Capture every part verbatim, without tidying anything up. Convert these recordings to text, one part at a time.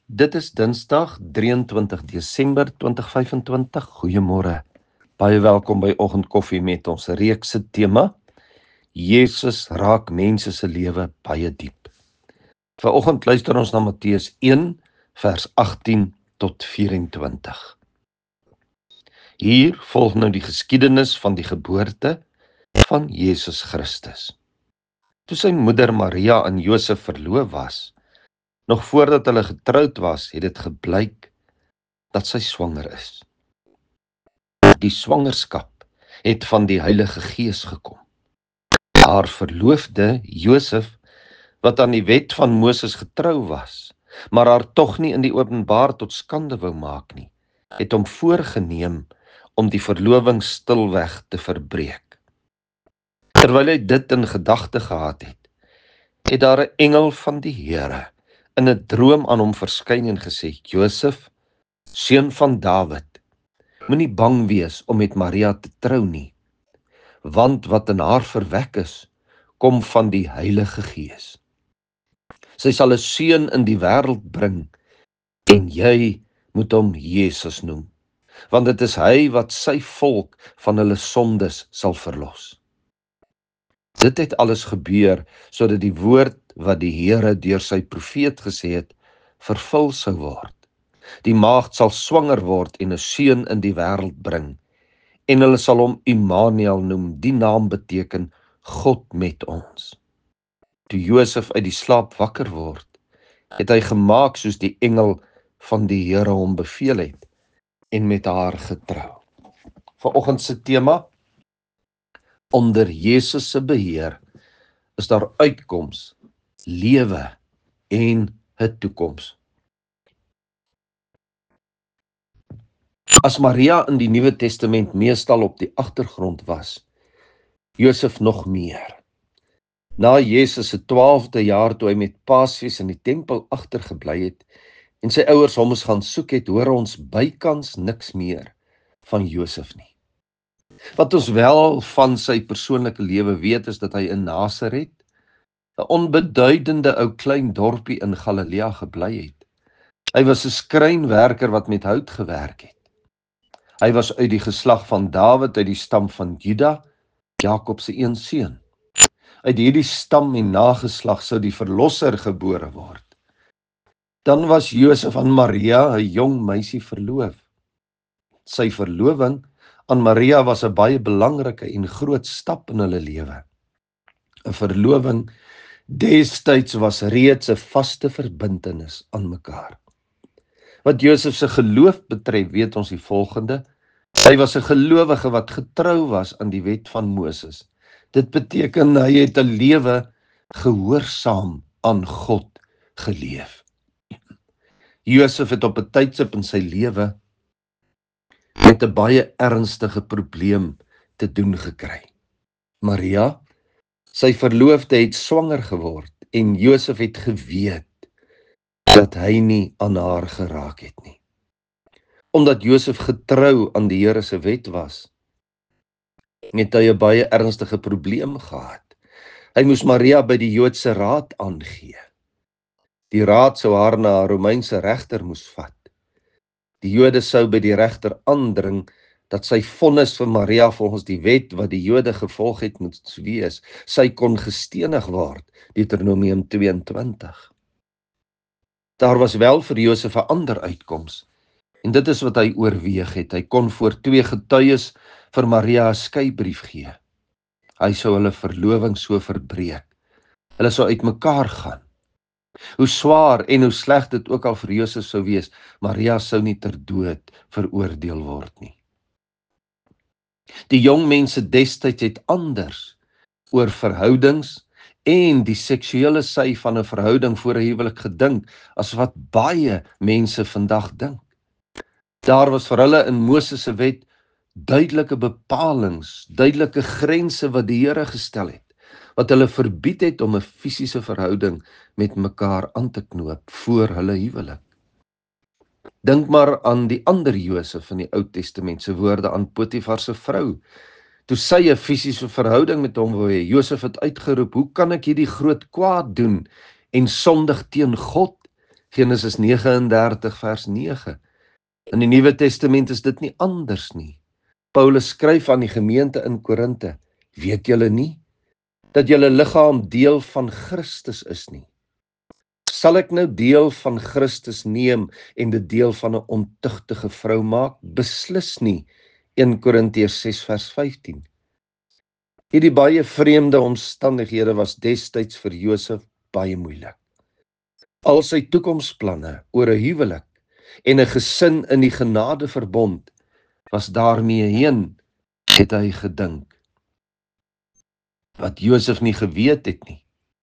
Dit is Dinsdag drieëntwintig Desember twintig vyfentwintig. Goeiemôre. Baie welkom by Oggendkoffie met ons reekse tema Jesus raak mense se lewe baie diep. Vanoggend luister ons na Matteus een vers agttien tot vyf-en-twintig. Hier volg nou die geskiedenis van die geboorte van Jesus Christus. Toe sy moeder Maria en Josef verloof was, nog voordat hulle getroud was, het dit gebleik dat sy swanger is. Die swangerskap het van die Heilige Gees gekom. Haar verloofde Josef, wat aan die wet van Moses getrou was, maar haar tog nie in die openbaar tot skande wou maak nie, het hom voorgeneem om die verloving stilweg te verbreek. Terwyl hy dit in gedagte gehad het, het daar 'n engel van die Here in 'n droom aan hom verskyn en gesê: Josef, seun van Dawid, moenie bang wees om met Maria te trou nie, want wat in haar verwek is, kom van die Heilige Gees. Sy sal 'n seun in die wêreld bring, en jy moet hom Jesus noem, want dit is hy wat sy volk van hulle sondes sal verlos. Dit het alles gebeur, sodat die woord wat die Here deur sy profeet gesê het, vervul sou word. Die maagd sal swanger word en 'n seun in die wêreld bring, en hulle sal hom Immanuel noem. Die naam beteken God met ons. Toe Josef uit die slaap wakker word, het hy gemaak soos die engel van die Here hom beveel het, en met haar getrou. Vanoggend se tema: onder Jesus se beheer is daar uitkoms, lewe en 'n toekoms. As Maria in die Nuwe Testament meestal op die agtergrond was, Josef nog meer. Na Jesus se twaalfde jaar toe hy met Paasfees in die tempel agtergebly het en sy ouers hom eens gaan soek het, hoor ons bykans niks meer van Josef nie. Wat ons wel van sy persoonlike lewe weet, is dat hy in Nasaret, 'n onbeduidende ou klein dorpie in Galilea, gebly het. Hy was 'n skrynwerker wat met hout gewerk het. Hy was uit die geslag van Dawid, uit die stam van Juda, Jakob se een seun. Uit hierdie stam en nageslag sou die verlosser gebore word. Dan was Josef aan Maria, 'n jong meisie, verloof. Sy verloving aan Maria was 'n baie belangrike en groot stap in hulle lewe. 'n Verloving destyds was reeds 'n vaste verbintenis aan mekaar. Wat Josef se geloof betref, weet ons die volgende: hy was 'n gelowige wat getrou was aan die wet van Moses. Dit beteken hy het 'n lewe gehoorsaam aan God geleef. Josef het op 'n tydstip in sy lewe met 'n baie ernstige probleem te doen gekry. Maria, sy verloofde, het swanger geword en Josef het geweet dat hy nie aan haar geraak het nie. Omdat Josef getrou aan die Here se wet was, het hy 'n baie ernstige probleem gehad. Hy moes Maria by die Joodse raad aangee. Die raad sou haar na 'n Romeinse regter moes vat. Die Jode sou by die regter aandring dat sy vonnis vir Maria volgens die wet wat die Jode gevolg het moes wees. Sy kon gestenig word, Deuteronomium tweeëntwintig. Daar was wel vir Josef 'n ander uitkoms, en dit is wat hy oorweeg het. Hy kon voor twee getuies vir Maria 'n skeibrief gee. Hy sou hulle verloving so verbreek. Hulle sou uitmekaar gaan. Hoe swaar en hoe sleg dit ook al vir Josef sou wees, Maria sou nie ter dood veroordeel word nie. Die jong mense destyds het anders oor verhoudings en die seksuele sy van 'n verhouding voor 'n huwelik gedink, as wat baie mense vandag dink. Daar was vir hulle in Moses se wet duidelike bepalings, duidelike grense wat die Here gestel het, wat hulle verbied het om 'n fisiese verhouding met mekaar aan te knoop voor hulle huwelik. Dink maar aan die ander Josef in die Ou Testament se woorde aan Potifar se vrou. Toe sy 'n fisiese verhouding met hom wou hê, Josef het uitgeroep: "Hoe kan ek hierdie groot kwaad doen en sondig teen God?" Genesis nege en dertig vers nege. In die Nuwe Testament is dit nie anders nie. Paulus skryf aan die gemeente in Korinte, weet julle nie, dat julle liggaam deel van Christus is nie? Sal ek nou deel van Christus neem en dit deel van 'n ontuchtige vrou maak? Beslis nie. een Korintiërs ses vers vyftien. Hierdie baie vreemde omstandighede was destyds vir Josef baie moeilik. Al sy toekomsplanne oor 'n huwelik en 'n gesin in die genadeverbond was daarmee heen, het hy gedink. Wat Josef nie geweet het nie,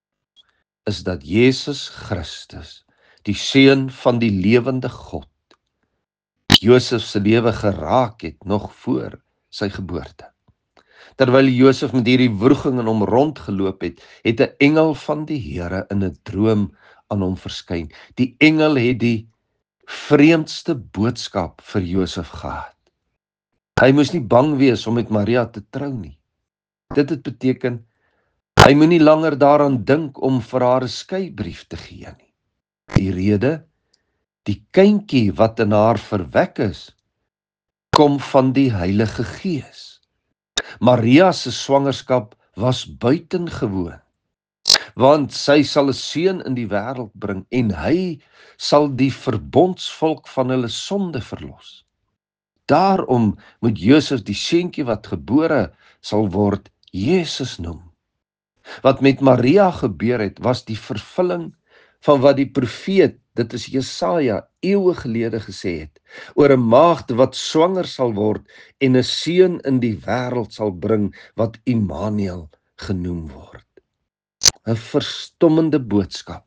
is dat Jesus Christus, die seun van die lewende God, Josef se lewe geraak het nog voor sy geboorte. Terwyl Josef met hierdie wroeging in hom rondgeloop het, het 'n engel van die Here in 'n droom aan hom verskyn. Die engel het die vreemdste boodskap vir Josef gehad. Hy moes nie bang wees om met Maria te trou nie. Dit het beteken, hy moet nie langer daaraan dink om vir haar 'n skeibrief te gee nie. Die rede, die kindjie wat in haar verwek is, kom van die Heilige Gees. Maria se swangerskap was buitengewoon, want sy sal 'n seun in die wêreld bring en hy sal die verbondsvolk van hulle sonde verlos. Daarom moet Josef die seentjie wat gebore sal word, Jesus noem. Wat met Maria gebeur het, was die vervulling van wat die profeet, dit is Jesaja, eeue gelede gesê het, oor 'n maagd wat swanger sal word en 'n seun in die wêreld sal bring, wat Immanuel genoem word. 'n Verstommende boodskap.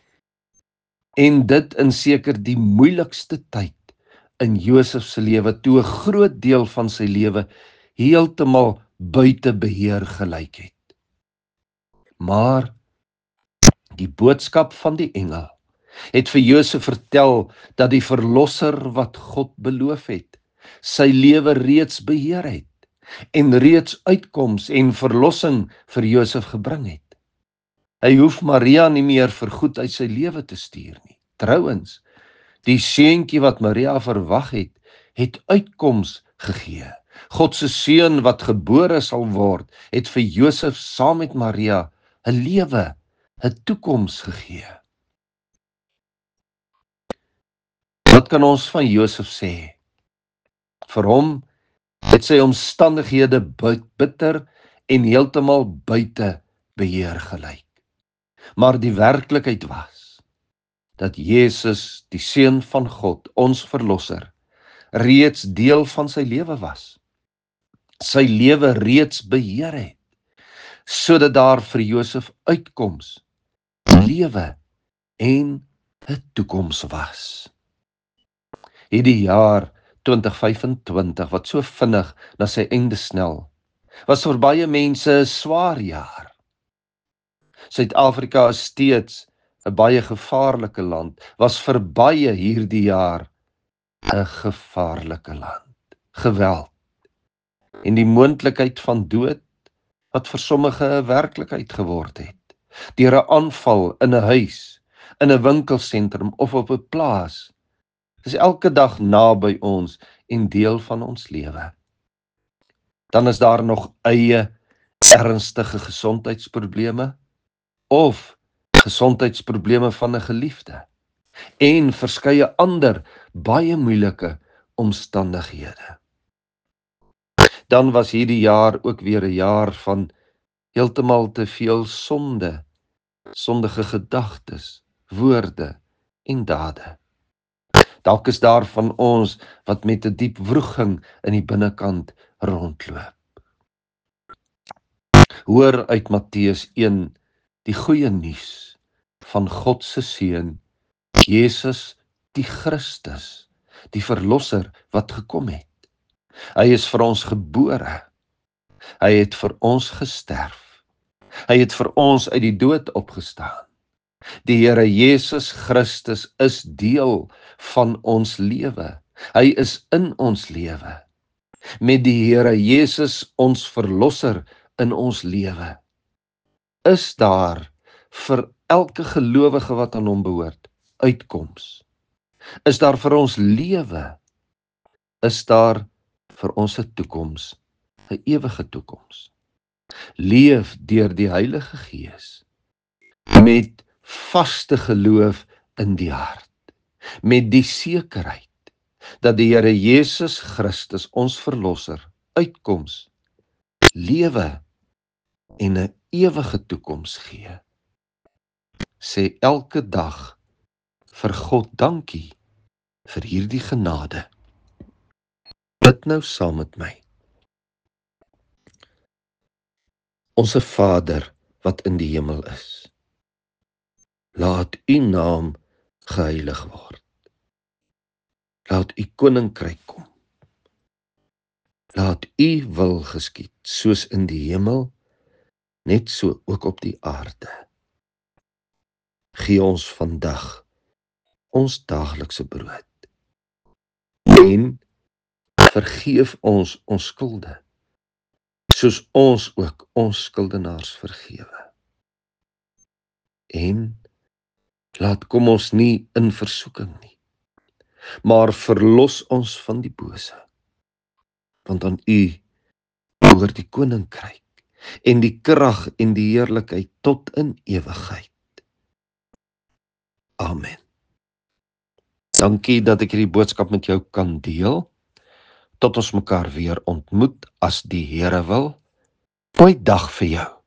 En dit in seker die moeilikste tyd in Josef se lewe, toe 'n groot deel van sy lewe heeltemal buite beheer gelyk het. Maar die boodskap van die engel het vir Josef vertel dat die verlosser wat God beloof het, sy lewe reeds beheer het en reeds uitkoms en verlossing vir Josef gebring het. Hy hoef Maria nie meer vergoed uit sy lewe te stuur nie. Trouwens, die seentjie wat Maria verwag het, het uitkoms gegee. God se seun wat gebore sal word, het vir Josef saam met Maria 'n lewe, 'n toekoms gegee. Wat kan ons van Josef sê? Vir hom het sy omstandighede bitter en heeltemal buite beheer gelyk. Maar die werklikheid was dat Jesus, die seun van God, ons verlosser, reeds deel van sy lewe was. Sy lewe reeds beheer het, sodat daar vir Josef uitkoms, lewe en 'n toekoms was. Hierdie jaar twintig vyfentwintig, wat so vinnig na sy einde snel, was vir baie mense 'n swaar jaar. Suid-Afrika is steeds 'n baie gevaarlike land, was vir baie hierdie jaar 'n gevaarlike land. Geweld en die moontlikheid van dood, wat vir sommige 'n werklikheid geword het, deur 'n aanval in 'n huis, in 'n winkelsentrum of op 'n plaas, is elke dag naby ons en deel van ons lewe. Dan is daar nog eie ernstige gesondheidsprobleme of gesondheidsprobleme van 'n geliefde en verskeie ander baie moeilike omstandighede. Dan was hierdie jaar ook weer 'n jaar van heeltemal te veel sonde, sondige gedagtes, woorde en dade. Dalk is daar van ons wat met 'n diep wroeging in die binnekant rondloop. Hoor uit Matteus een die goeie nuus van God se seun, Jesus die Christus, die verlosser wat gekom het. Hy is vir ons gebore. Hy het vir ons gesterf. Hy het vir ons uit die dood opgestaan. Die Here Jesus Christus is deel van ons lewe. Hy is in ons lewe. Met die Here Jesus, ons verlosser, in ons lewe, is daar vir elke gelowige wat aan hom behoort uitkoms? Is daar vir ons lewe? Is daar vir ons 'n toekoms, 'n ewige toekoms? Leef deur die Heilige Gees, met vaste geloof in die hart, met die sekerheid dat die Here Jesus Christus, ons Verlosser, uitkoms, lewe en 'n ewige toekoms gee. Sê elke dag vir God dankie vir hierdie genade. Bid nou saam met my. Onse Vader wat in die hemel is, laat U naam geheilig word. Laat U koninkryk kom. Laat U wil geskied, soos in die hemel, net so ook op die aarde. Gee ons vandag ons daaglikse brood. En vergeef ons ons skulde, soos ons ook ons skuldenaars vergewe. En laat kom ons nie in versoeking nie, maar verlos ons van die bose, want aan U behoort die koninkryk en die krag en die heerlikheid tot in ewigheid. Amen. Dankie dat ek hierdie boodskap met jou kan deel. Tot ons mekaar weer ontmoet as die Here wil. Mooi dag vir jou.